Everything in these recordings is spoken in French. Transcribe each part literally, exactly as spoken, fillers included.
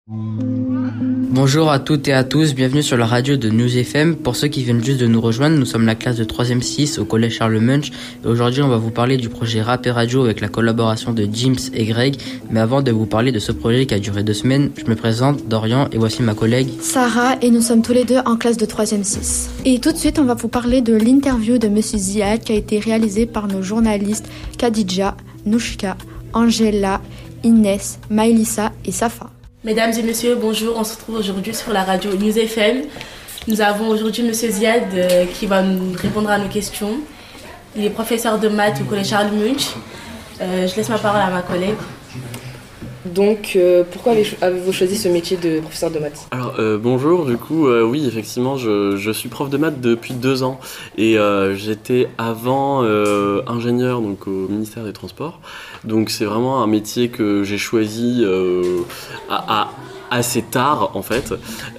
Bonjour à toutes et à tous, bienvenue sur la radio de News F M. Pour ceux qui viennent juste de nous rejoindre, nous sommes la classe de troisième six au collège Charles Munch et aujourd'hui on va vous parler du projet Rap et Radio avec la collaboration de Jims et Greg. Mais avant de vous parler de ce projet qui a duré deux semaines, je me présente, Dorian, et voici ma collègue Sarah, et nous sommes tous les deux en classe de troisième six. Et tout de suite on va vous parler de l'interview de Monsieur Ziad qui a été réalisée par nos journalistes Khadija, Nouchka, Angela, Inès, Maïlissa et Safa. Mesdames et messieurs, bonjour, on se retrouve aujourd'hui sur la radio News F M. Nous avons aujourd'hui Monsieur Ziad euh, qui va nous répondre à nos questions. Il est professeur de maths au collège Charles Munch. Euh, je laisse ma parole à ma collègue. Donc, euh, pourquoi avez-vous choisi ce métier de professeur de maths ? Alors, euh, bonjour, du coup, euh, oui, effectivement, je, je suis prof de maths depuis deux ans. Et euh, j'étais avant euh, ingénieur donc, au ministère des Transports. Donc, c'est vraiment un métier que j'ai choisi euh, à, à assez tard, en fait.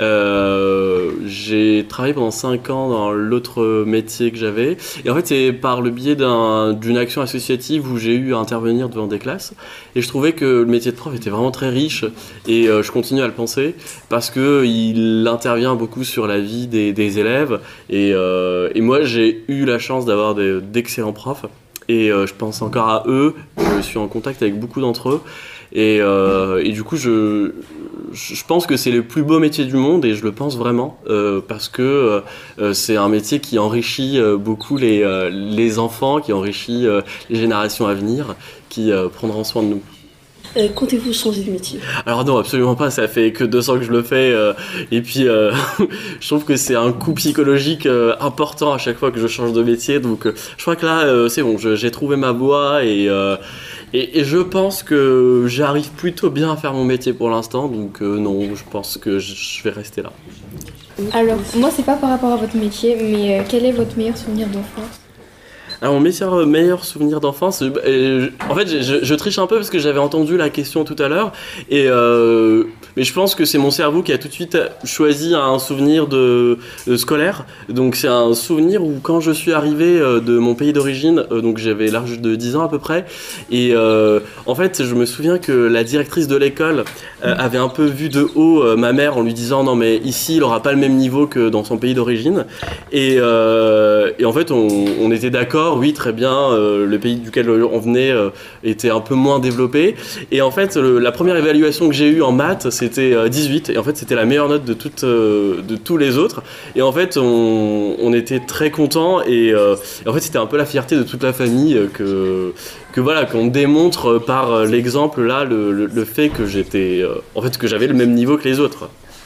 Euh, j'ai travaillé pendant cinq ans dans l'autre métier que j'avais. Et en fait, c'est par le biais d'un, d'une action associative où j'ai eu à intervenir devant des classes. Et je trouvais que le métier de prof était vraiment très riche. Et euh, je continue à le penser parce qu'il intervient beaucoup sur la vie des, des élèves. Et, euh, et moi, j'ai eu la chance d'avoir des, d'excellents profs. Et euh, je pense encore à eux. Je suis en contact avec beaucoup d'entre eux. Et, euh, et du coup, je, je pense que c'est le plus beau métier du monde et je le pense vraiment euh, parce que euh, c'est un métier qui enrichit euh, beaucoup les, euh, les enfants, qui enrichit euh, les générations à venir, qui euh, prendront soin de nous. Euh, comptez-vous changer de métier ? Alors non, absolument pas, ça fait que deux ans que je le fais euh, et puis euh, je trouve que c'est un coup psychologique euh, important à chaque fois que je change de métier, donc euh, je crois que là euh, c'est bon, je, j'ai trouvé ma voie et, euh, et, et je pense que j'arrive plutôt bien à faire mon métier pour l'instant, donc euh, non, je pense que je, je vais rester là. Alors, moi c'est pas par rapport à votre métier, mais euh, quel est votre meilleur souvenir d'enfance ? Alors mon meilleur, meilleur souvenir d'enfance, euh, en fait je, je, je triche un peu parce que j'avais entendu la question tout à l'heure, et, euh, mais je pense que c'est mon cerveau qui a tout de suite choisi un souvenir de, de scolaire. Donc c'est un souvenir où quand je suis arrivé de mon pays d'origine, euh, donc j'avais l'âge de dix ans à peu près, et euh, en fait je me souviens que la directrice de l'école euh, avait un peu vu de haut euh, ma mère en lui disant non mais ici il aura pas le même niveau que dans son pays d'origine, et, euh, et en fait on, on était d'accord. Oui, très bien, euh, le pays duquel on venait euh, était un peu moins développé. Et en fait, le, la première évaluation que j'ai eue en maths, c'était euh, dix-huit. Et en fait, c'était la meilleure note de, toutes, euh, de tous les autres. Et en fait, on, on était très contents. Et, euh, et en fait, c'était un peu la fierté de toute la famille euh, que, que voilà, qu'on démontre par euh, l'exemple là, le, le, le fait que j'étais, euh, en fait, que j'avais le même niveau que les autres.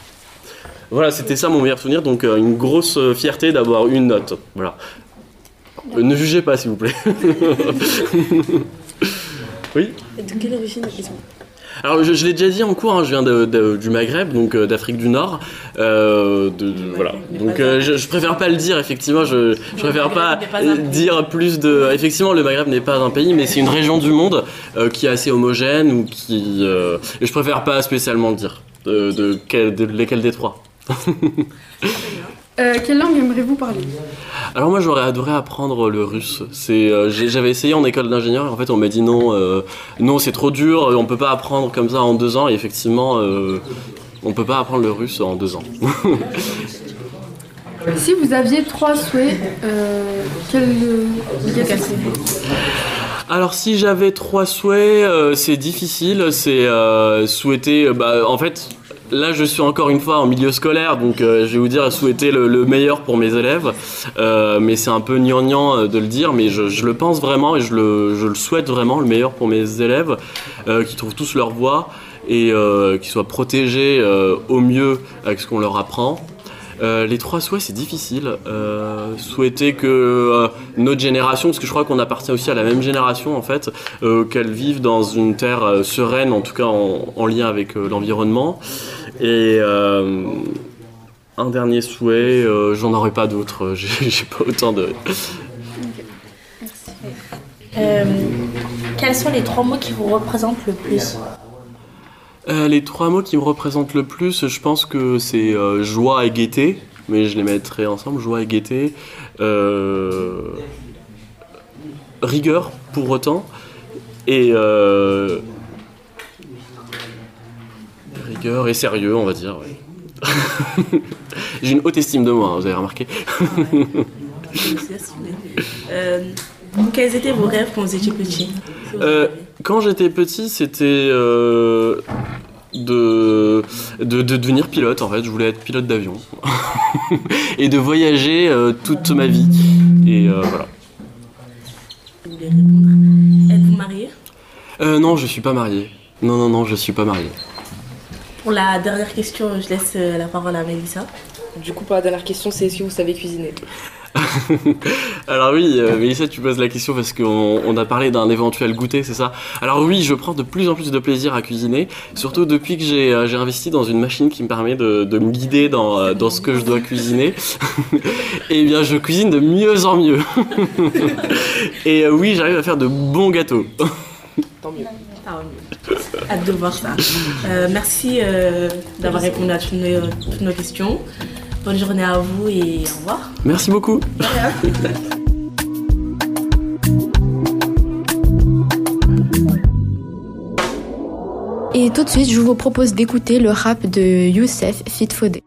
Voilà, c'était ça mon meilleur souvenir. Donc, euh, une grosse fierté d'avoir une note. Voilà. Euh, ne jugez pas, s'il vous plaît. Oui ? De quelle origine êtes-vous ? Alors, je, je l'ai déjà dit en cours, hein, je viens de, de, du Maghreb, donc euh, d'Afrique du Nord. Euh, de, de, voilà. Donc, euh, je, je préfère pas le dire, effectivement. Je, je préfère pas dire plus de. Effectivement, le Maghreb n'est pas un pays, mais c'est une région du monde euh, qui est assez homogène ou qui. Euh, et je préfère pas spécialement le dire. De, de, de, de lesquels des trois. Euh, quelle langue aimeriez-vous parler ? Alors moi j'aurais adoré apprendre le russe. C'est, euh, j'avais essayé en école d'ingénieur et en fait on m'a dit non, euh, non c'est trop dur, on peut pas apprendre comme ça en deux ans et effectivement euh, on peut pas apprendre le russe en deux ans. Si vous aviez trois souhaits, euh, quels quel Alors si j'avais trois souhaits, euh, c'est difficile, c'est euh, souhaiter, bah, en fait... Là, je suis encore une fois en milieu scolaire, donc euh, je vais vous dire souhaiter le, le meilleur pour mes élèves. Euh, mais c'est un peu gnangnan de le dire, mais je, je le pense vraiment et je le, je le souhaite vraiment, le meilleur pour mes élèves, euh, qui trouvent tous leur voie et euh, qui soient protégés euh, au mieux avec ce qu'on leur apprend. Euh, les trois souhaits, c'est difficile. Euh, souhaiter que euh, notre génération, parce que je crois qu'on appartient aussi à la même génération en fait, euh, qu'elle vive dans une terre euh, sereine, en tout cas en, en lien avec euh, l'environnement. Et euh, un dernier souhait, euh, j'en aurais pas d'autres. J'ai, j'ai pas autant de. Euh, quels sont les trois mots qui vous représentent le plus ? Euh, les trois mots qui me représentent le plus, je pense que c'est euh, joie et gaieté, mais je les mettrai ensemble, joie et gaieté, euh, rigueur pour autant, et euh, rigueur et sérieux, on va dire. Ouais. J'ai une haute estime de moi, hein, vous avez remarqué. euh, quels étaient vos rêves quand vous étiez petit? euh, Quand j'étais petit, c'était euh, de, de, de devenir pilote, en fait. Je voulais être pilote d'avion. Et de voyager euh, toute ma vie. Et euh, voilà. Vous voulez répondre? Êtes-vous marié? euh, Non, je suis pas marié. Non, non, non, je suis pas marié. Pour la dernière question, je laisse la parole à Mélissa. Du coup, pour la dernière question, c'est est-ce que vous savez cuisiner? Alors oui, euh, Mélissa, tu poses la question parce qu'on on a parlé d'un éventuel goûter, c'est ça? Alors oui, je prends de plus en plus de plaisir à cuisiner, surtout depuis que j'ai, euh, j'ai investi dans une machine qui me permet de, de me guider dans, euh, dans ce que je dois cuisiner. Et bien, je cuisine de mieux en mieux. Et euh, oui, j'arrive à faire de bons gâteaux. Tant mieux. Ah, oui. Hâte de voir ça. Euh, merci euh, d'avoir répondu à toutes nos, toutes nos questions. Bonne journée à vous et au revoir. Merci beaucoup. Et tout de suite, je vous propose d'écouter le rap de Youssef Fit Fodé.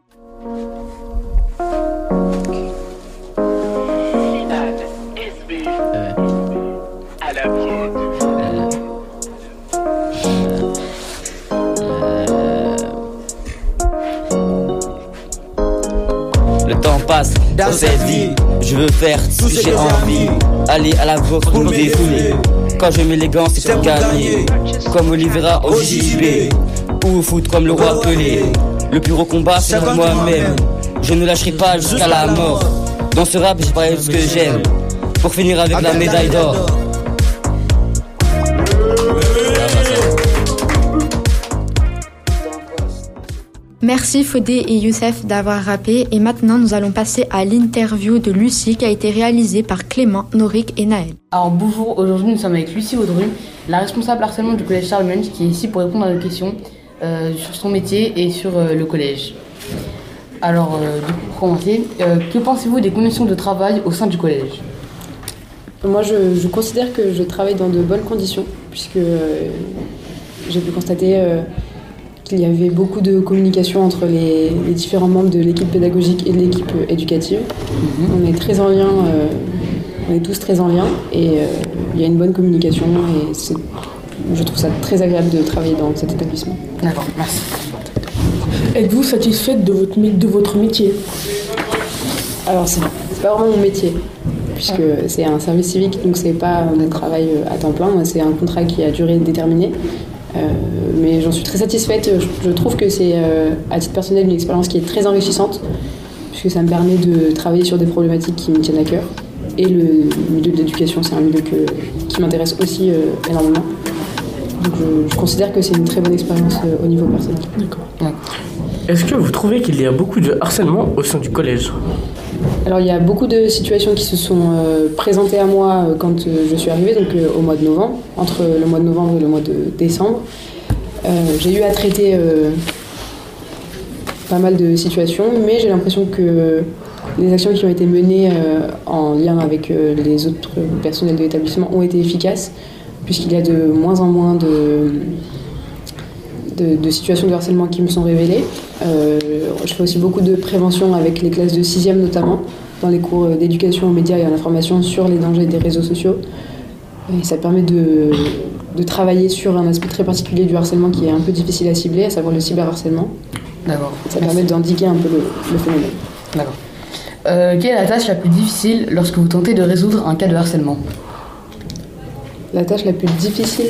Dans cette vie, je veux faire tout ce que j'ai envie. Aller à la boxe pour me défouler. Quand je mets les gants, c'est pour gagner. Comme Oliveira au J J B. Ou au foot comme le roi Pelé. Le plus gros combat, c'est moi-même. Je ne lâcherai pas jusqu'à la mort. Dans ce rap, j'ai parlé de ce que j'aime. Pour finir avec la médaille d'or. Merci Fodé et Youssef d'avoir rappé et maintenant nous allons passer à l'interview de Lucie qui a été réalisée par Clément, Norik et Naël. Alors bonjour, aujourd'hui nous sommes avec Lucie Audru, la responsable harcèlement du collège Charles Munch qui est ici pour répondre à nos questions euh, sur son métier et sur euh, le collège. Alors euh, du coup, pour commencer, euh, que pensez-vous des conditions de travail au sein du collège? Moi je, je considère que je travaille dans de bonnes conditions puisque euh, j'ai pu constater euh, qu'il y avait beaucoup de communication entre les, les différents membres de l'équipe pédagogique et de l'équipe éducative. Mmh. On est très en lien, euh, on est tous très en lien et euh, il y a une bonne communication et c'est, je trouve ça très agréable de travailler dans cet établissement. D'accord, merci. Êtes-vous satisfaite de votre, de votre métier? Alors c'est, c'est pas vraiment mon métier puisque c'est un service civique donc c'est pas mon travail à temps plein, c'est un contrat qui a durée déterminée. Euh, mais j'en suis très satisfaite. Je, je trouve que c'est, euh, à titre personnel, une expérience qui est très enrichissante, puisque ça me permet de travailler sur des problématiques qui me tiennent à cœur. Et le milieu de l'éducation, c'est un milieu que, qui m'intéresse aussi euh, énormément. Donc je, je considère que c'est une très bonne expérience euh, au niveau personnel. D'accord. Ouais. Est-ce que vous trouvez qu'il y a beaucoup de harcèlement au sein du collège? Alors il y a beaucoup de situations qui se sont euh, présentées à moi euh, quand euh, je suis arrivée, donc euh, au mois de novembre, entre le mois de novembre et le mois de décembre. Euh, j'ai eu à traiter euh, pas mal de situations, mais j'ai l'impression que les actions qui ont été menées euh, en lien avec euh, les autres personnels de l'établissement ont été efficaces, puisqu'il y a de moins en moins de, de, de situations de harcèlement qui me sont révélées. Euh, je fais aussi beaucoup de prévention avec les classes de sixième notamment, dans les cours d'éducation aux médias et à l'information sur les dangers des réseaux sociaux. Et ça permet de, de travailler sur un aspect très particulier du harcèlement qui est un peu difficile à cibler, à savoir le cyberharcèlement. D'accord. Ça permet d'endiguer un peu le, le phénomène. D'accord. Euh, quelle est la tâche la plus difficile lorsque vous tentez de résoudre un cas de harcèlement? La tâche la plus difficile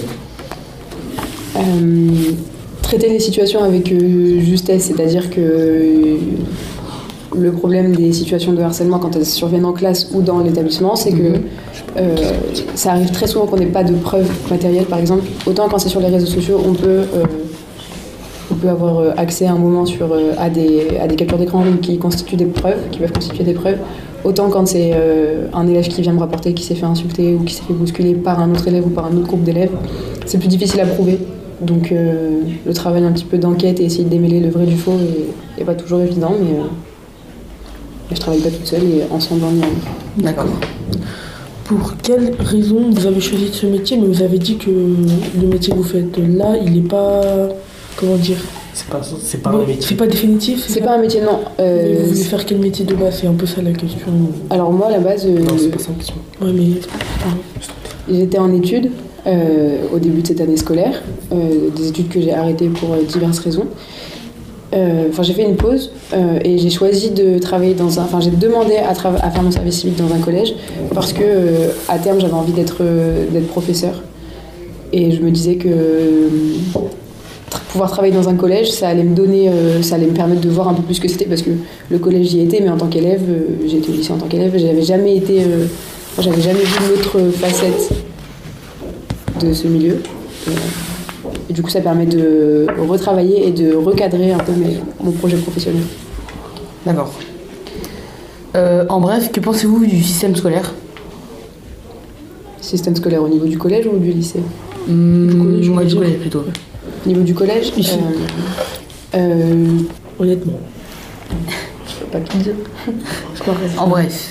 euh, traiter les situations avec euh, justesse, c'est-à-dire que euh, le problème des situations de harcèlement quand elles surviennent en classe ou dans l'établissement, c'est que euh, ça arrive très souvent qu'on n'ait pas de preuves matérielles, par exemple. Autant quand c'est sur les réseaux sociaux, on peut, euh, on peut avoir accès à un moment sur, euh, à, des, à des captures d'écran qui constituent des preuves, qui peuvent constituer des preuves. Autant quand c'est euh, un élève qui vient me rapporter qui s'est fait insulter ou qui s'est fait bousculer par un autre élève ou par un autre groupe d'élèves, c'est plus difficile à prouver. Donc euh, le travail un petit peu d'enquête et essayer de démêler le vrai du faux n'est pas toujours évident, mais euh, je travaille pas toute seule et ensemble on y arrive. D'accord. Pour quelle raison vous avez choisi ce métier, mais vous avez dit que le métier que vous faites là, il n'est pas, comment dire, C'est pas, c'est pas Bon, un métier. C'est pas définitif. C'est pas un métier, non. Euh, Mais vous voulez faire quel métier de base? C'est un peu ça la question. Alors moi, à la base, euh, Non, c'est pas ça la question. Ouais, mais j'étais en études euh, au début de cette année scolaire, euh, des études que j'ai arrêtées pour euh, diverses raisons. Euh, Enfin, j'ai fait une pause euh, et j'ai choisi de travailler dans un. Enfin, j'ai demandé à, trava- à faire mon service civique dans un collège parce que euh, à terme, j'avais envie d'être euh, d'être professeur. Et je me disais que euh, tra- pouvoir travailler dans un collège, ça allait me donner, euh, ça allait me permettre de voir un peu plus ce que c'était parce que le collège j'y étais, mais en tant qu'élève, euh, j'ai été au lycée en tant qu'élève, j'avais jamais été, euh, j'avais jamais vu l'autre facette de ce milieu. Et, euh, et du coup, ça permet de retravailler et de recadrer un peu mes- mon projet professionnel. D'accord. Euh, en bref, que pensez-vous du système scolaire? Système scolaire au niveau du collège ou du lycée? Mmh, Du collège, moi, on va du dire. collège plutôt. Au niveau du collège, Ici. euh, euh, honnêtement. je peux pas tout dire. Je m'arrête. En bref.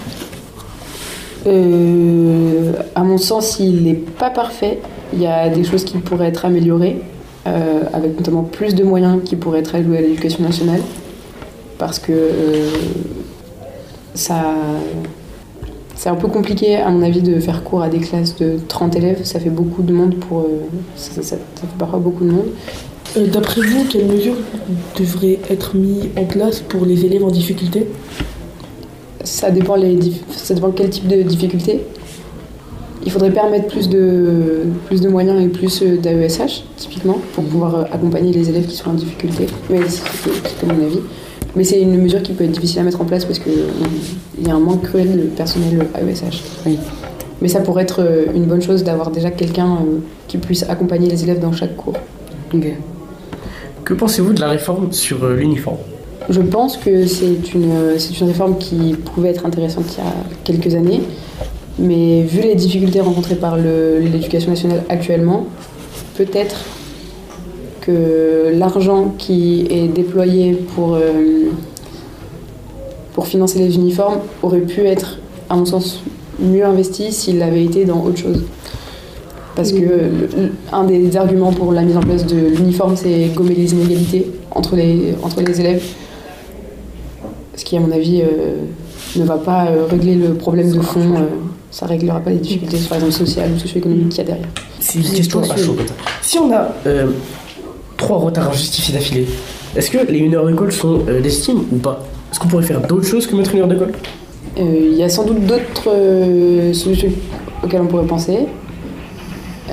Euh, à mon sens, il n'est pas parfait. Il y a des choses qui pourraient être améliorées, euh, avec notamment plus de moyens qui pourraient être alloués à l'éducation nationale, parce que euh, ça, c'est un peu compliqué, à mon avis, de faire cours à des classes de trente élèves. Ça fait beaucoup de monde pour, euh, ça, ça- ça fait parfois beaucoup de monde. Euh, D'après vous, quelles mesures devraient être mises en place pour les élèves en difficulté? Ça dépend, les dif- ça dépend quel type de difficulté. Il faudrait permettre plus de, plus de moyens et plus d'A E S H, typiquement, pour pouvoir euh, accompagner les élèves qui sont en difficulté. Mais c'est c'est mon avis. Mais c'est une mesure qui peut être difficile à mettre en place parce qu'il y a un manque cruel de personnel A E S H. Oui. Mais ça pourrait être euh, une bonne chose d'avoir déjà quelqu'un euh, qui puisse accompagner les élèves dans chaque cours. Ok. Que pensez-vous de la réforme sur euh, l'uniforme? Je pense que c'est une, c'est une réforme qui pouvait être intéressante il y a quelques années, mais vu les difficultés rencontrées par le- l'éducation nationale actuellement, peut-être que l'argent qui est déployé pour, euh, pour financer les uniformes aurait pu être, à mon sens, mieux investi s'il avait été dans autre chose. Parce que le- le- un des arguments pour la mise en place de l'uniforme, c'est gommer les inégalités entre les, entre les élèves. Ce qui, à mon avis, euh, ne va pas euh, régler le problème de fond. euh, ça ne réglera pas les difficultés, par exemple, sociales ou socio-économiques qu'il y a derrière. C'est une question à chaud comme ça. Si on a euh, trois retards injustifiés d'affilée, est-ce que les une heure d'école sont euh, légitimes ou pas? Est-ce qu'on pourrait faire d'autres choses que mettre une heure d'école? Euh, Il y a sans doute d'autres euh, solutions auxquelles on pourrait penser. Euh,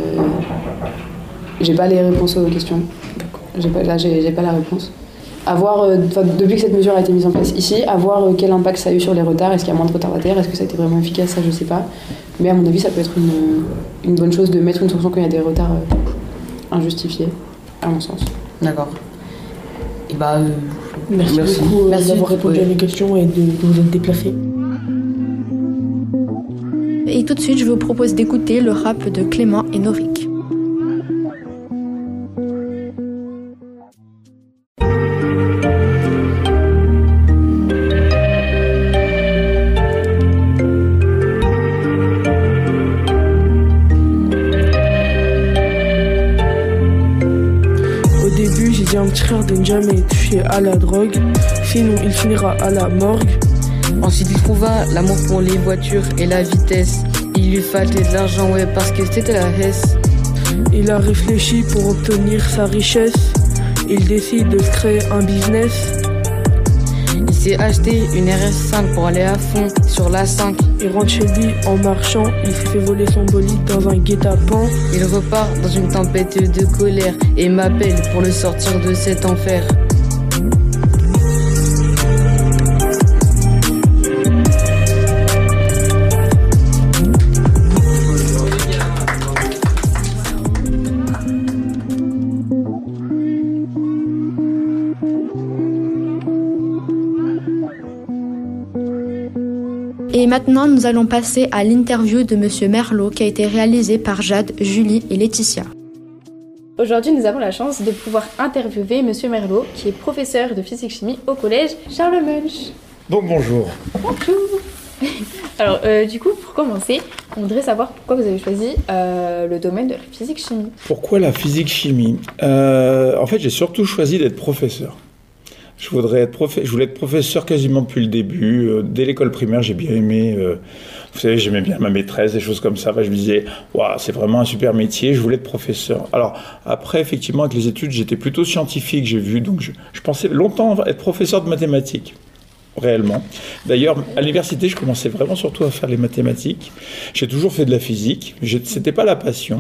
j'ai pas les réponses aux questions. J'ai pas, là, j'ai j'ai pas la réponse. À voir, euh, depuis que cette mesure a été mise en place ici, à voir euh, quel impact ça a eu sur les retards. Est-ce qu'il y a moins de retardataires? Est-ce que ça a été vraiment efficace? Ça, je sais pas. Mais à mon avis, ça peut être une, une bonne chose de mettre une sanction quand il y a des retards euh, injustifiés, à mon sens. D'accord. Et bah. euh, Merci, Merci. beaucoup euh, Merci. d'avoir répondu Ouais. à mes questions et de, de vous être déplacé. Et tout de suite, je vous propose d'écouter le rap de Clément et Norik. Au début, j'ai dit à mon petit frère de ne jamais toucher à la drogue, sinon il finira à la morgue. Ensuite, il trouva l'amour pour les voitures et la vitesse. Il lui fallait de l'argent, ouais, parce que c'était la Hesse. Il a réfléchi pour obtenir sa richesse. Il décide de se créer un business. Il s'est acheté une R S cinq pour aller à fond sur la cinq. Il rentre chez lui en marchant. Il s'est fait voler son bolide dans un guet-apens. Il repart dans une tempête de colère et m'appelle pour le sortir de cet enfer. Et maintenant, nous allons passer à l'interview de Monsieur Merlot qui a été réalisée par Jade, Julie et Laetitia. Aujourd'hui, nous avons la chance de pouvoir interviewer Monsieur Merlot, qui est professeur de physique-chimie au collège Charles Munch. Donc bonjour. Bonjour. Alors, euh, du coup, pour commencer, on voudrait savoir pourquoi vous avez choisi euh, le domaine de la physique-chimie. Pourquoi la physique-chimie ? euh, En fait, j'ai surtout choisi d'être professeur. Je, voudrais être profe... je voulais être professeur quasiment depuis le début. Euh, dès l'école primaire, j'ai bien aimé... Euh, vous savez, j'aimais bien ma maîtresse, des choses comme ça. Enfin, je me disais, waouh, c'est vraiment un super métier. Je voulais être professeur. Alors, après, effectivement, avec les études, j'étais plutôt scientifique, j'ai vu. Donc, je, je pensais longtemps être professeur de mathématiques. Réellement. D'ailleurs, à l'université, je commençais vraiment surtout à faire les mathématiques. J'ai toujours fait de la physique. C'était pas la passion.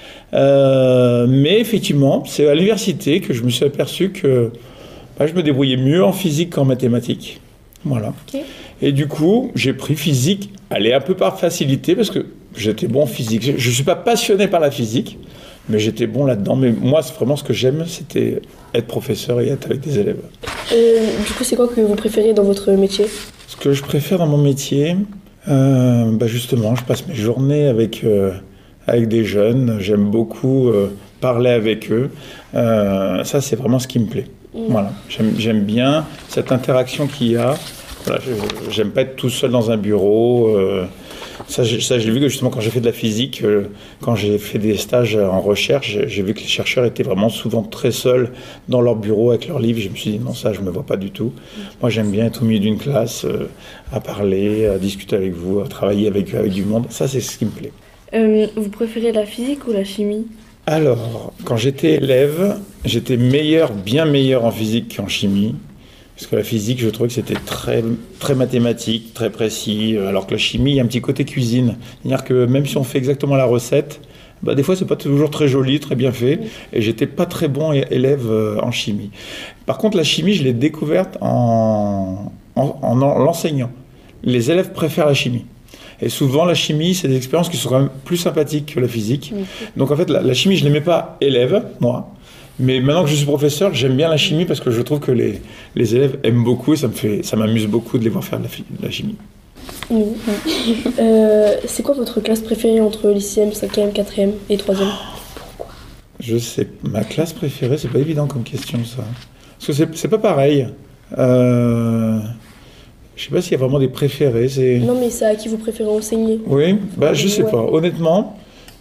Euh, mais effectivement, c'est à l'université que je me suis aperçu que bah, je me débrouillais mieux en physique qu'en mathématiques. Voilà. Okay. Et du coup, j'ai pris physique, allez, un peu par facilité, parce que j'étais bon en physique. Je ne suis pas passionné par la physique, mais j'étais bon là-dedans. Mais moi, c'est vraiment ce que j'aime, c'était être professeur et être avec des élèves. Euh, du coup, c'est quoi que vous préférez dans votre métier ? Ce que je préfère dans mon métier, euh, bah justement, je passe mes journées avec, euh, avec des jeunes. J'aime beaucoup euh, parler avec eux. Euh, ça, c'est vraiment ce qui me plaît. Mmh. Voilà. J'aime, j'aime bien cette interaction qu'il y a. Voilà, je, j'aime pas être tout seul dans un bureau. Euh, ça, je, ça, je l'ai vu que justement quand j'ai fait de la physique, euh, quand j'ai fait des stages en recherche, j'ai, j'ai vu que les chercheurs étaient vraiment souvent très seuls dans leur bureau avec leurs livres. Je me suis dit non, ça, je me vois pas du tout. Moi, j'aime bien être au milieu d'une classe, euh, à parler, à discuter avec vous, à travailler avec, avec du monde. Ça, c'est ce qui me plaît. Euh, vous préférez la physique ou la chimie ? Alors, quand j'étais élève, j'étais meilleur, bien meilleur en physique qu'en chimie. Parce que la physique, je trouvais que c'était très, très mathématique, très précis, alors que la chimie, il y a un petit côté cuisine. C'est-à-dire que même si on fait exactement la recette, bah des fois, c'est pas toujours très joli, très bien fait. Et j'étais pas très bon élève en chimie. Par contre, la chimie, je l'ai découverte en, en, en, en l'enseignant. Les élèves préfèrent la chimie. Et souvent, la chimie, c'est des expériences qui sont quand même plus sympathiques que la physique. Donc en fait, la, la chimie, je l'aimais pas élève, moi. Mais maintenant que je suis professeur, j'aime bien la chimie parce que je trouve que les, les élèves aiment beaucoup et ça, me fait, ça m'amuse beaucoup de les voir faire de la, de la chimie. Oui. euh, c'est quoi votre classe préférée entre les sixième, cinquième, quatrième et troisième ? Pourquoi ? Je sais, ma classe préférée, c'est pas évident comme question ça. Parce que c'est, c'est pas pareil. Euh, je sais pas s'il y a vraiment des préférés. C'est... Non mais c'est à qui vous préférez enseigner ? Oui, bah je sais ouais. pas. Honnêtement,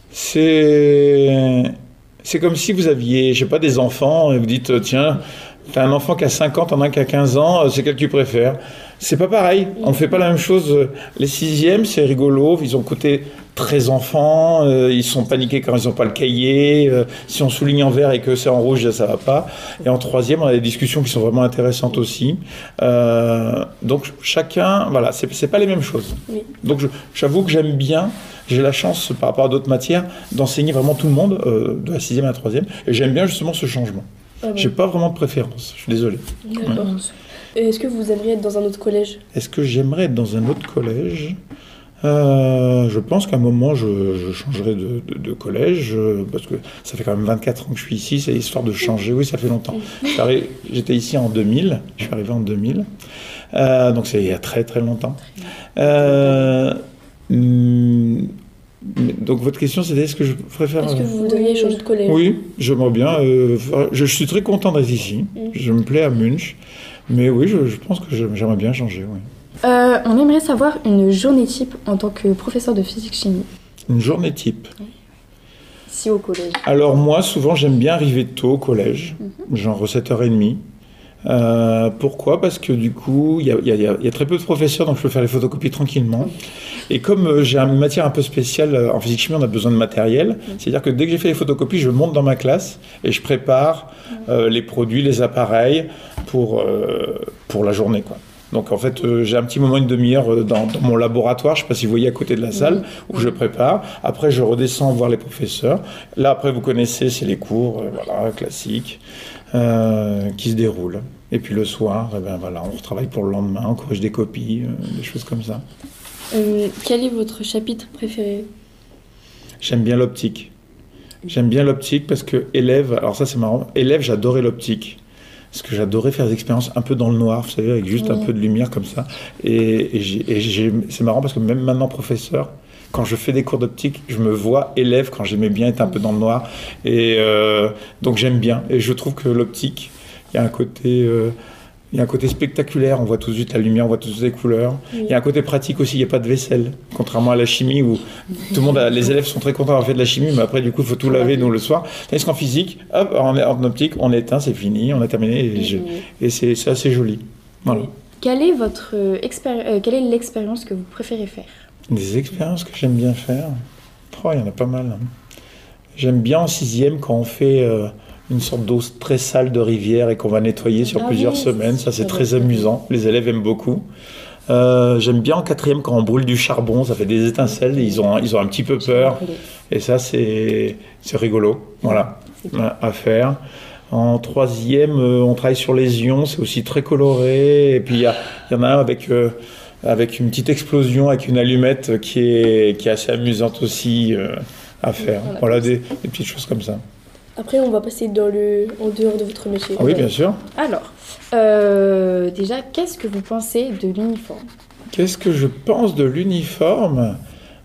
c'est... C'est comme si vous aviez, je sais pas, des enfants et vous dites, tiens, t'as un enfant qui a cinq ans, t'en as un qui a quinze ans, c'est quel que tu préfères ? C'est pas pareil, on ne fait pas la même chose. Les sixièmes, c'est rigolo, ils ont côté très enfants, euh, ils sont paniqués quand ils n'ont pas le cahier, euh, si on souligne en vert et que c'est en rouge, ça va pas. Et en troisième, on a des discussions qui sont vraiment intéressantes aussi. Euh, donc chacun, voilà, c'est, c'est pas les mêmes choses. Oui. Donc je, j'avoue que j'aime bien, j'ai la chance par rapport à d'autres matières d'enseigner vraiment tout le monde, euh, de la sixième à la troisième, et j'aime bien justement ce changement. Ah bon. J'ai pas vraiment de préférence, je suis désolé. D'accord. Ouais. Et est-ce que vous aimeriez être dans un autre collège ? Est-ce que j'aimerais être dans un autre collège ? Euh, je pense qu'à un moment, je, je changerai de, de, de collège, euh, parce que ça fait quand même vingt-quatre ans que je suis ici, c'est histoire de changer, oui, ça fait longtemps. Arrivé, j'étais ici en deux mille, je suis arrivé en deux mille, euh, donc c'est il y a très très longtemps. Euh, hum, donc votre question c'était est-ce que je préfère... Est-ce que vous voudriez changer de collège ? Oui, j'aimerais bien. Euh, je, je suis très content d'être ici, je me plais à Munch, mais oui, je, je pense que j'aimerais bien changer, oui. Euh, on aimerait savoir une journée type en tant que professeur de physique-chimie. Une journée type ? Oui. Si au collège. Alors moi, souvent, j'aime bien arriver tôt au collège, mm-hmm. genre sept heures trente. Euh, pourquoi ? Parce que du coup, il y, y, y, y a très peu de professeurs, donc je peux faire les photocopies tranquillement. Et comme euh, j'ai une matière un peu spéciale, en physique-chimie, on a besoin de matériel. Mm-hmm. C'est-à-dire que dès que j'ai fait les photocopies, je monte dans ma classe et je prépare euh, les produits, les appareils pour, euh, pour la journée, quoi. Donc en fait, euh, j'ai un petit moment, une demi-heure dans, dans mon laboratoire, je ne sais pas si vous voyez à côté de la salle, mmh. où je prépare. Après, je redescends voir les professeurs. Là, après, vous connaissez, c'est les cours, euh, voilà, classiques, euh, qui se déroulent. Et puis le soir, eh ben, voilà, on retravaille pour le lendemain, on corrige des copies, euh, des choses comme ça. Euh, quel est votre chapitre préféré ? J'aime bien l'optique. J'aime bien l'optique parce que élève, alors ça c'est marrant, élève, j'adorais l'optique. Parce que j'adorais faire des expériences un peu dans le noir, vous savez, avec juste oui. un peu de lumière comme ça. Et, et, j'ai, et j'ai, c'est marrant parce que même maintenant professeur, quand je fais des cours d'optique, je me vois élève quand j'aimais bien être un peu dans le noir. Et euh, donc j'aime bien. Et je trouve que l'optique, il y a un côté... Euh, Il y a un côté spectaculaire, on voit tout de suite la lumière, on voit tout de suite les couleurs. Oui. Il y a un côté pratique aussi, il n'y a pas de vaisselle, contrairement à la chimie où tout le monde, a, les élèves sont très contents d'avoir fait de la chimie, mais après du coup il faut tout laver nous le soir. Tandis qu'en physique, hop, en, en optique, on éteint, c'est fini, on a terminé et, je, et c'est, c'est assez joli. Voilà. Quelle est votre expéri- euh, quelle est l'expérience que vous préférez faire? Des expériences que j'aime bien faire, oh, il y en a pas mal. J'aime bien en sixième quand on fait euh, une sorte d'eau très sale de rivière et qu'on va nettoyer sur ah plusieurs oui, semaines. Ça, c'est très amusant. Les élèves aiment beaucoup. Euh, j'aime bien en quatrième quand on brûle du charbon. Ça fait des étincelles. Et ils, ont, ils ont un petit peu peur. Et ça, c'est, c'est rigolo. Voilà, à faire. En troisième, euh, on travaille sur les ions. C'est aussi très coloré. Et puis, il y, y en a un avec... Euh, avec une petite explosion, avec une allumette qui est, qui est assez amusante aussi euh, à faire. Voilà, des, des petites choses comme ça. Après, on va passer dans le, en dehors de votre métier. Ah oui, bien sûr. Alors, euh, déjà, qu'est-ce que vous pensez de l'uniforme? Qu'est-ce que je pense de l'uniforme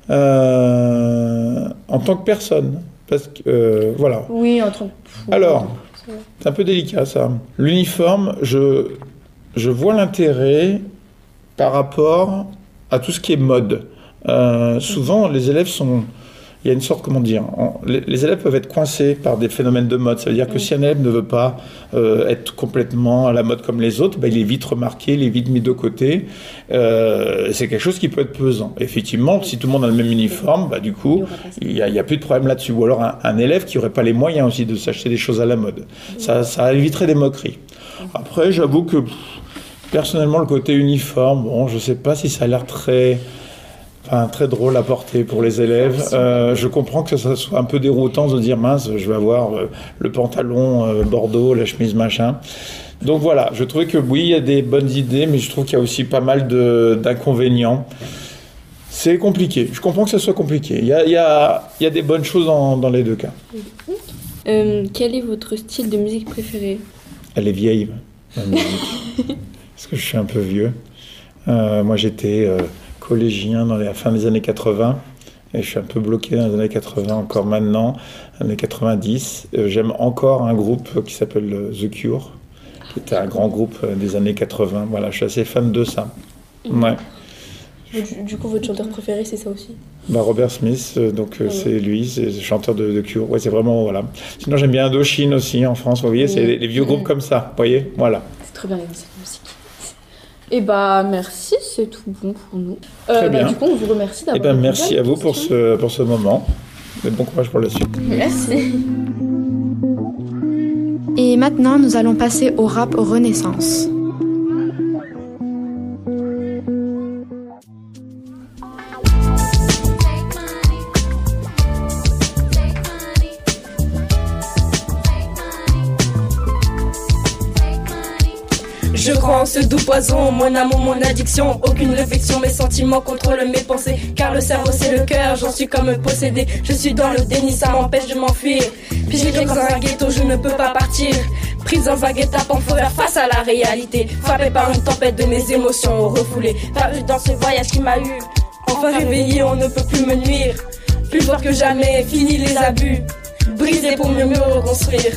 euh, en tant que personne? Parce que, euh, voilà. Oui, en tant que... Alors, c'est un peu délicat, ça. L'uniforme, je, je vois l'intérêt par rapport à tout ce qui est mode. Euh, souvent, les élèves sont... Il y a une sorte, comment dire, on, les, les élèves peuvent être coincés par des phénomènes de mode. Ça veut dire que si un élève ne veut pas euh, être complètement à la mode comme les autres, ben, il est vite remarqué, il est vite mis de côté. Euh, c'est quelque chose qui peut être pesant. Effectivement, si tout le monde a le même uniforme, ben, du coup, il n'y a, a plus de problème là-dessus. Ou alors un, un élève qui n'aurait pas les moyens aussi de s'acheter des choses à la mode. Ça, ça éviterait des moqueries. Après, j'avoue que pff, personnellement, le côté uniforme, bon, je ne sais pas si ça a l'air très... Enfin, très drôle à porter pour les élèves. Euh, je comprends que ça soit un peu déroutant de dire mince, je vais avoir euh, le pantalon euh, bordeaux, la chemise machin. Donc voilà, je trouvais que oui, il y a des bonnes idées, mais je trouve qu'il y a aussi pas mal de, d'inconvénients. C'est compliqué. Je comprends que ça soit compliqué. Il y a, il y a, il y a des bonnes choses dans, dans les deux cas. Euh, quel est votre style de musique préféré? Elle est vieille, la musique. Parce que je suis un peu vieux. Euh, moi, j'étais... Euh, collégien dans la fin des années quatre-vingts et je suis un peu bloqué dans les années quatre-vingts encore maintenant, années quatre-vingt-dix. Euh, j'aime encore un groupe qui s'appelle The Cure, qui était un grand groupe des années quatre-vingts. Voilà, je suis assez fan de ça. Ouais. Du, du coup, votre chanteur préféré, c'est ça aussi? Bah, Robert Smith, euh, donc euh, ouais. C'est lui, c'est le chanteur de The Cure. Ouais, c'est vraiment, voilà. Sinon, j'aime bien Indochine aussi en France, vous voyez, mmh. C'est les, les vieux groupes comme ça, vous voyez, voilà. C'est très bien cette musique. Et bah merci, c'est tout bon pour nous. Euh, Très bien. Bah, du coup, on vous remercie d'avoir. Et ben merci à vous pour ce pour ce moment. Et bon courage pour la suite. Merci. Et maintenant, nous allons passer au rap Renaissance. Je crois en ce doux poison, mon amour, mon addiction. Aucune réflexion, mes sentiments contrôlent mes pensées. Car le cerveau c'est le cœur, j'en suis comme possédé. Je suis dans le déni, ça m'empêche de m'enfuir. Puis j'ai dans un ghetto, je ne peux pas partir. Prise dans un guet-apens, faut faire face à la réalité. Frappé par une tempête de mes émotions refoulées. Perdu dans ce voyage qui m'a eu. Enfin réveillé, on ne peut plus me nuire. Plus fort que jamais, fini les abus. Brisé pour mieux me reconstruire.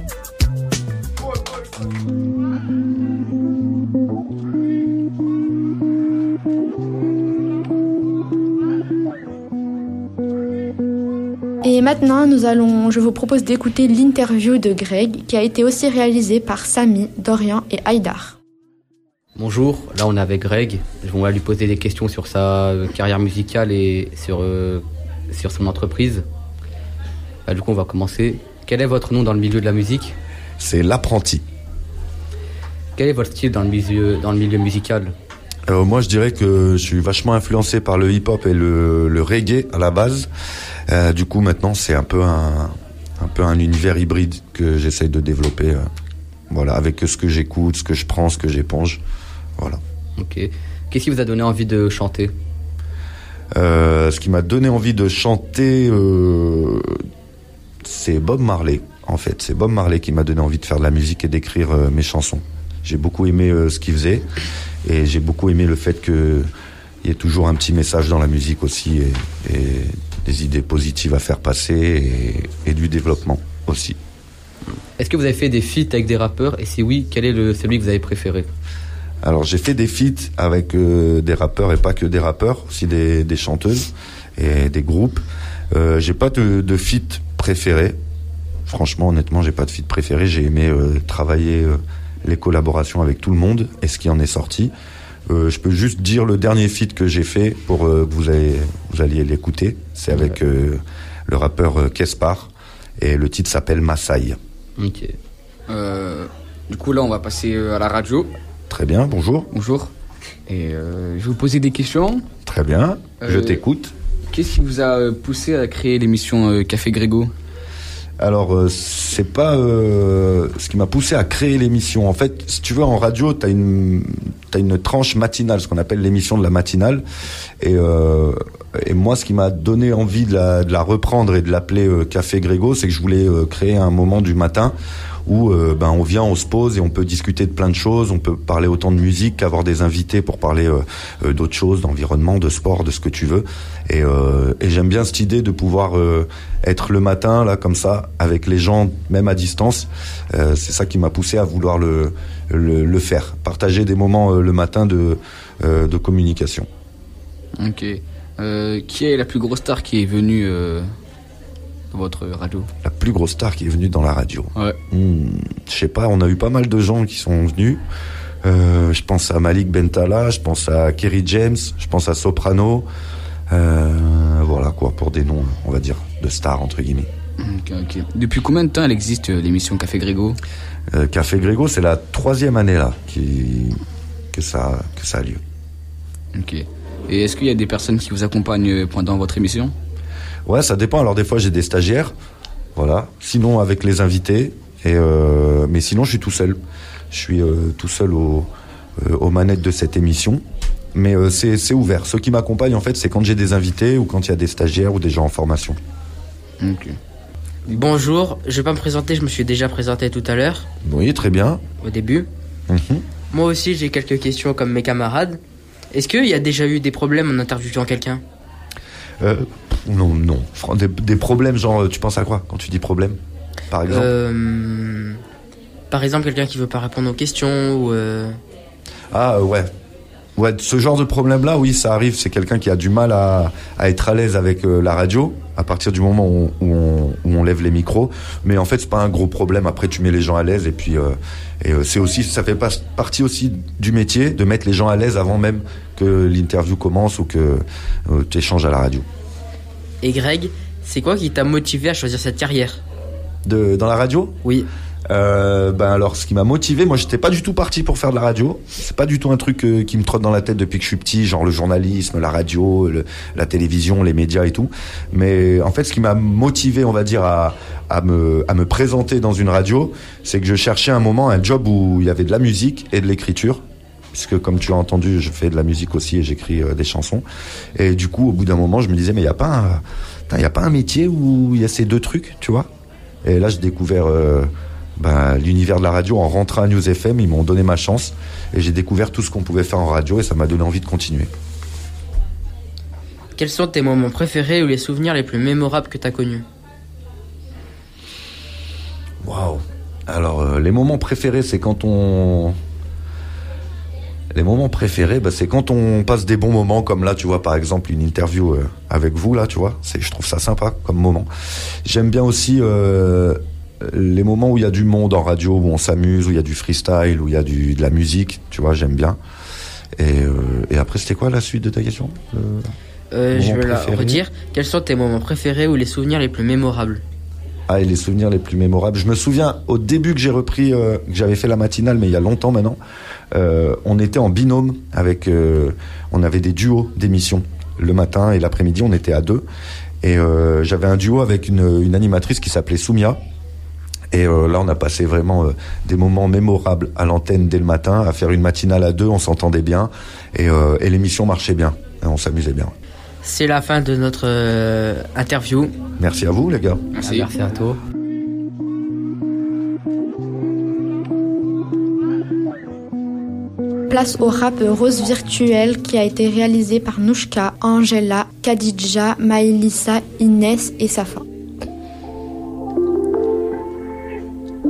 Et maintenant, nous allons, je vous propose d'écouter l'interview de Greg, qui a été aussi réalisée par Samy, Dorian et Haïdar. Bonjour, là on est avec Greg. On va lui poser des questions sur sa carrière musicale et sur, euh, sur son entreprise. Bah, du coup, on va commencer. Quel est votre nom dans le milieu de la musique? C'est l'apprenti. Quel est votre style dans le milieu, dans le milieu musical? Euh, moi, je dirais que je suis vachement influencé par le hip-hop et le, le reggae à la base. Euh, du coup, maintenant, c'est un peu un, un peu un univers hybride que j'essaye de développer. Euh, voilà, avec ce que j'écoute, ce que je prends, ce que j'éponge. Voilà. Ok. Qu'est-ce qui vous a donné envie de chanter? euh, Ce qui m'a donné envie de chanter, euh, c'est Bob Marley. En fait, c'est Bob Marley qui m'a donné envie de faire de la musique et d'écrire euh, mes chansons. J'ai beaucoup aimé euh, ce qu'il faisait. Et j'ai beaucoup aimé le fait qu'il y ait toujours un petit message dans la musique aussi et, et des idées positives à faire passer et, et du développement aussi. Est-ce que vous avez fait des feats avec des rappeurs? Et si oui, quel est le, celui que vous avez préféré? Alors j'ai fait des feats avec euh, des rappeurs et pas que des rappeurs, aussi des, des chanteuses et des groupes. Euh, j'ai pas de, de feat préféré. Franchement, honnêtement, j'ai pas de feat préféré. J'ai aimé euh, travailler euh, les collaborations avec tout le monde et ce qui en est sorti. Euh, je peux juste dire le dernier feat que j'ai fait pour euh, que vous, allez, vous alliez l'écouter. C'est avec euh, le rappeur euh, Kespar et le titre s'appelle Massaï. Ok. Euh, du coup, là, on va passer à la radio. Très bien, bonjour. Bonjour. Et euh, je vais vous poser des questions. Très bien, je Euh, t'écoute. Qu'est-ce qui vous a euh, poussé à créer l'émission euh, Café Grégo? Alors, euh, c'est pas euh, ce qui m'a poussé à créer l'émission. En fait, si tu veux, en radio, t'as une t'as une tranche matinale, ce qu'on appelle l'émission de la matinale. Et euh, et moi, ce qui m'a donné envie de la de la reprendre et de l'appeler euh, Café Grégo, c'est que je voulais euh, créer un moment du matin où euh, ben on vient, on se pose et on peut discuter de plein de choses. On peut parler autant de musique qu'avoir des invités pour parler euh, euh, d'autres choses, d'environnement, de sport, de ce que tu veux. Et, euh, et j'aime bien cette idée de pouvoir euh, être le matin là comme ça avec les gens, même à distance. Euh, c'est ça qui m'a poussé à vouloir le le, le faire, partager des moments euh, le matin de euh, de communication. Ok. Euh, qui est la plus grosse star qui est venue euh, dans votre radio? La plus grosse star qui est venue dans la radio. Ouais. Hmm, je sais pas, on a eu pas mal de gens qui sont venus. Euh, je pense à Malik Bentala, je pense à Kerry James, je pense à Soprano. Euh, voilà quoi, pour des noms, on va dire, de stars entre guillemets. Ok, ok. Depuis combien de temps elle existe, euh, l'émission Café Grégo? Euh, Café Grégo, c'est la troisième année là qui, que, ça, que ça a lieu. Ok. Et est-ce qu'il y a des personnes qui vous accompagnent pendant votre émission? Ouais, ça dépend. Alors des fois j'ai des stagiaires, voilà. Sinon avec les invités. Et euh, mais sinon je suis tout seul. Je suis euh, tout seul au, euh, aux manettes de cette émission. Mais euh, c'est, c'est ouvert. Ceux qui m'accompagnent en fait, c'est quand j'ai des invités ou quand il y a des stagiaires ou des gens en formation. Ok. Bonjour, je vais pas me présenter, je me suis déjà présenté tout à l'heure. Oui, très bien. Au début. Mm-hmm. Moi aussi j'ai quelques questions comme mes camarades. Est-ce qu'il y a déjà eu des problèmes en interviewant quelqu'un? euh, Non, non. Des, des problèmes, genre, tu penses à quoi quand tu dis problème, par exemple? euh, Par exemple, quelqu'un qui veut pas répondre aux questions ou... Euh... Ah, ouais. Ouais, ce genre de problème-là, oui, ça arrive. C'est quelqu'un qui a du mal à, à être à l'aise avec euh, la radio, à partir du moment où on, où, on, où on lève les micros. Mais en fait, c'est pas un gros problème. Après, tu mets les gens à l'aise et puis euh, et euh, c'est aussi, ça fait pas, partie aussi du métier de mettre les gens à l'aise avant même que l'interview commence ou que euh, tu échanges à la radio. Et Greg, c'est quoi qui t'a motivé à choisir cette carrière? De, dans la radio? Oui. Euh, ben alors, ce qui m'a motivé, moi, j'étais pas du tout parti pour faire de la radio. C'est pas du tout un truc euh, qui me trotte dans la tête depuis que je suis petit, genre le journalisme, la radio, le, la télévision, les médias et tout. Mais en fait, ce qui m'a motivé, on va dire, à, à me, à me présenter dans une radio, c'est que je cherchais un moment, un job où il y avait de la musique et de l'écriture. Puisque, comme tu as entendu, je fais de la musique aussi et j'écris euh, des chansons. Et du coup, au bout d'un moment, je me disais, mais il y a pas, un, y a pas un métier où il y a ces deux trucs, tu vois? Et là, j'ai découvert euh, ben, l'univers de la radio en rentrant à News F M. Ils m'ont donné ma chance et j'ai découvert tout ce qu'on pouvait faire en radio et ça m'a donné envie de continuer. Quels sont tes moments préférés ou les souvenirs les plus mémorables que tu as connus? Waouh! Alors, euh, les moments préférés, c'est quand on... Les moments préférés, bah, c'est quand on passe des bons moments, comme là, tu vois, par exemple, une interview euh, avec vous, là, tu vois. C'est, je trouve ça sympa comme moment. J'aime bien aussi euh, les moments où il y a du monde en radio, où on s'amuse, où il y a du freestyle, où il y a du, de la musique, tu vois, j'aime bien. Et, euh, et après, c'était quoi la suite de ta question? euh, euh, Je vais la redire. Quels sont tes moments préférés ou les souvenirs les plus mémorables? Ah, et les souvenirs les plus mémorables. Je me souviens, au début que j'ai repris, euh, que j'avais fait la matinale, mais il y a longtemps maintenant, euh, on était en binôme avec... Euh, on avait des duos d'émissions. Le matin et l'après-midi, on était à deux. Et euh, j'avais un duo avec une, une animatrice qui s'appelait Soumia. Et euh, là, on a passé vraiment euh, des moments mémorables à l'antenne dès le matin, à faire une matinale à deux, on s'entendait bien. Et, euh, et l'émission marchait bien. Et on s'amusait bien. C'est la fin de notre euh, interview. Merci à vous, les gars. Merci, Merci à toi. Place au rap rose virtuel qui a été réalisé par Nouchka, Angela, Khadija, Maïlissa, Inès et Safa.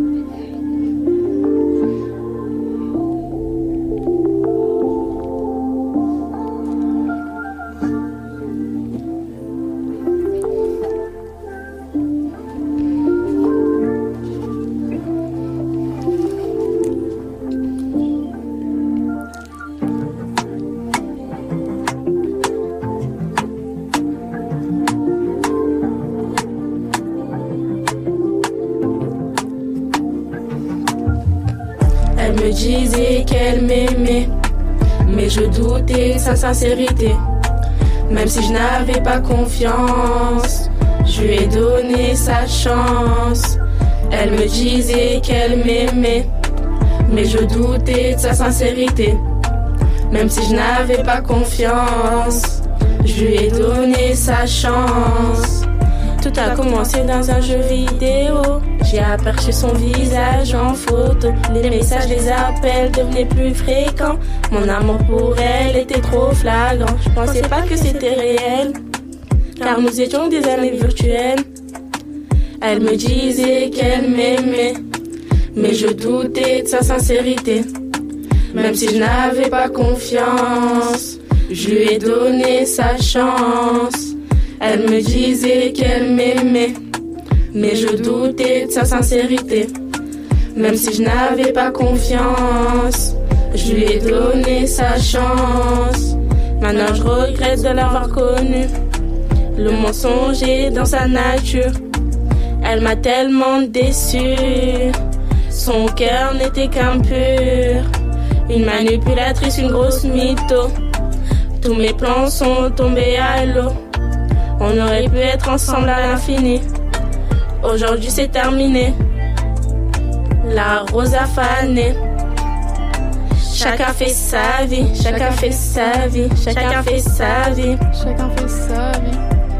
Elle me disait qu'elle m'aimait, mais je doutais de sa sincérité. Même si je n'avais pas confiance, je lui ai donné sa chance. Elle me disait qu'elle m'aimait, mais je doutais de sa sincérité. Même si je n'avais pas confiance, je lui ai donné sa chance. Tout a commencé dans un jeu vidéo. J'ai aperçu son visage en photo. Les messages, les appels devenaient plus fréquents. Mon amour pour elle était trop flagrant. Je pensais pas que c'était réel, car nous étions des amis virtuels. Elle me disait qu'elle m'aimait, mais je doutais de sa sincérité. Même si je n'avais pas confiance, je lui ai donné sa chance. Elle me disait qu'elle m'aimait, mais je doutais de sa sincérité. Même si je n'avais pas confiance, je lui ai donné sa chance. Maintenant je regrette de l'avoir connue. Le mensonge est dans sa nature. Elle m'a tellement déçue. Son cœur n'était qu'un pur. Une manipulatrice, une grosse mytho. Tous mes plans sont tombés à l'eau. On aurait pu être ensemble à l'infini. Aujourd'hui c'est terminé. La rose a fané. Chacun fait sa vie, chacun fait sa vie, chacun fait sa vie. Chacun fait sa vie.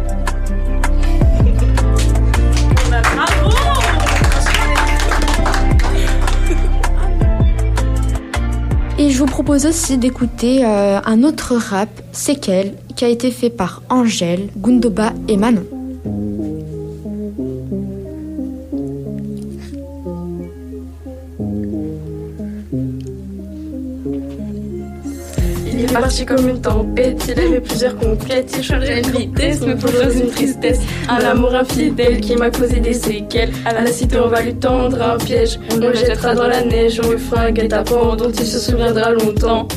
Et je vous propose aussi d'écouter euh, un autre rap, C'est qu'elle, qui a été fait par Angèle, Gundoba et Manon. Il est parti comme une tempête, il avait plusieurs conquêtes, il changeait une vitesse, me pose une tristesse. Un amour infidèle qui m'a causé des séquelles. À la cité on va lui tendre un piège, on le jettera dans la neige, on lui fera un guet-apens dont il se souviendra longtemps.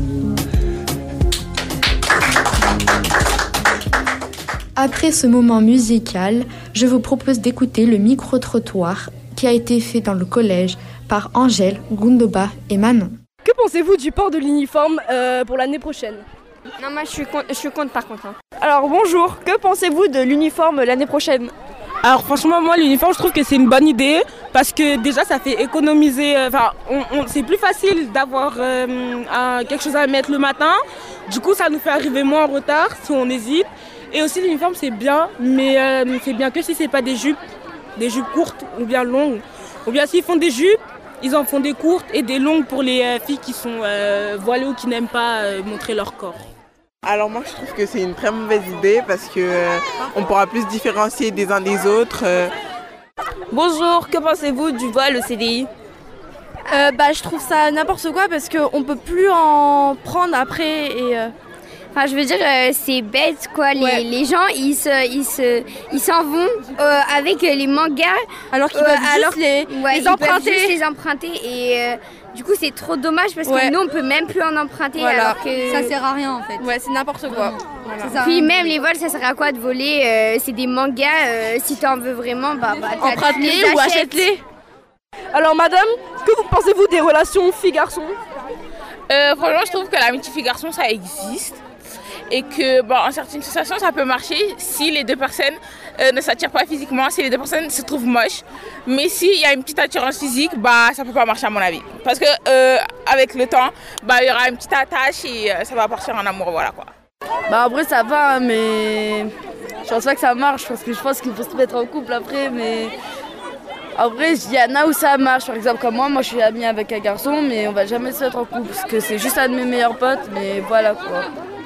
Après ce moment musical, je vous propose d'écouter le micro-trottoir qui a été fait dans le collège par Angèle, Gundoba et Manon. Que pensez-vous du port de l'uniforme euh, pour l'année prochaine ? Non, moi je suis contre, je suis contre par contre. Hein. Alors bonjour, que pensez-vous de l'uniforme l'année prochaine ? Alors franchement moi l'uniforme je trouve que c'est une bonne idée parce que déjà ça fait économiser, enfin on, on, c'est plus facile d'avoir euh, un, quelque chose à mettre le matin, du coup ça nous fait arriver moins en retard si on hésite. Et aussi l'uniforme c'est bien, mais euh, c'est bien que si c'est pas des jupes, des jupes courtes ou bien longues. Ou bien s'ils font des jupes, ils en font des courtes et des longues pour les euh, filles qui sont euh, voilées ou qui n'aiment pas euh, montrer leur corps. Alors moi je trouve que c'est une très mauvaise idée parce que euh, on pourra plus se différencier des uns des autres. Euh. Bonjour, que pensez-vous du voile au C D I ? euh, Bah je trouve ça n'importe quoi parce qu'on peut plus en prendre après et... Euh... Enfin, je veux dire, euh, c'est bête, quoi. Les, ouais. les gens, ils se, ils se, ils s'en vont euh, avec les mangas, alors qu'ils peuvent euh, alors, juste les, ouais, les emprunter. Juste les emprunter. Et euh, du coup, c'est trop dommage parce ouais. que nous, on peut même plus en emprunter. Voilà. Alors que ça sert à rien, en fait. Ouais, c'est n'importe quoi. Voilà. Puis même les vols, ça sert à quoi de voler euh, c'est des mangas. Euh, si t'en veux vraiment, bah, bah emprunte-les ou achète-les. Alors, madame, que vous pensez-vous des relations filles-garçons ? euh, Franchement, je trouve que l'amitié filles-garçons, ça existe. Et que bon, en certaines situations ça peut marcher si les deux personnes euh, ne s'attirent pas physiquement, si les deux personnes se trouvent moches. Mais s'il y a une petite attirance physique, bah ça peut pas marcher à mon avis. Parce que euh, avec le temps, bah il y aura une petite attache et euh, ça va partir en amour, voilà quoi. Bah après ça va, mais je pense pas que ça marche parce que je pense qu'il faut se mettre en couple après, mais après il y en a où ça marche. Par exemple comme moi, moi je suis amie avec un garçon, mais on va jamais se mettre en couple parce que c'est juste un de mes meilleurs potes, mais voilà quoi.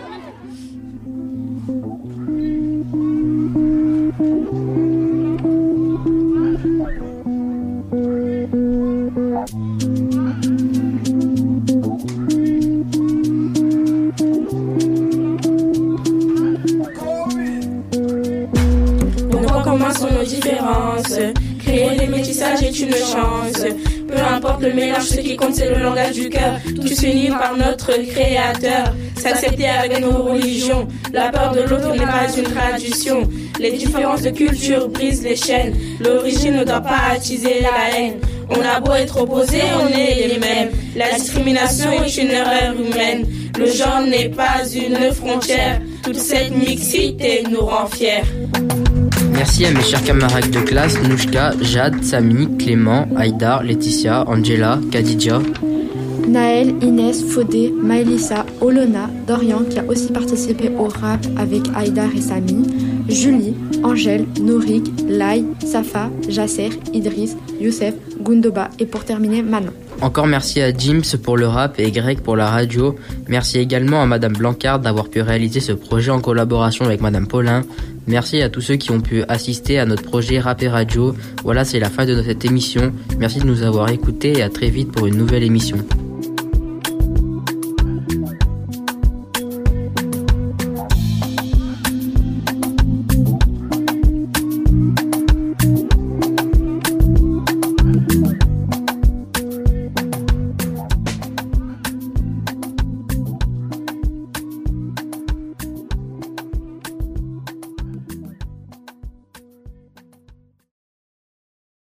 Nos différences, créer des métissages est une chance. Peu importe le mélange, ce qui compte c'est le langage du cœur. Tous unis par notre créateur. S'accepter avec nos religions. La peur de l'autre n'est pas une tradition. Les différences de culture brisent les chaînes. L'origine ne doit pas attiser la haine. On a beau être opposés, on est les mêmes. La discrimination est une erreur humaine. Le genre n'est pas une frontière. Toute cette mixité nous rend fiers. Merci à mes chers camarades de classe, Nouchka, Jade, Samy, Clément, Aïdar, Laetitia, Angela, Khadija, Naël, Inès, Fodé, Maëlissa, Olona, Dorian qui a aussi participé au rap avec Aïdar et Samy, Julie, Angèle, Nourik, Lai, Safa, Jasser, Idriss, Youssef, Gundoba et pour terminer Manon. Encore merci à James pour le rap et Greg pour la radio. Merci également à Madame Blancard d'avoir pu réaliser ce projet en collaboration avec Madame Paulin. Merci à tous ceux qui ont pu assister à notre projet Rap et Radio. Voilà, c'est la fin de cette émission. Merci de nous avoir écoutés et à très vite pour une nouvelle émission.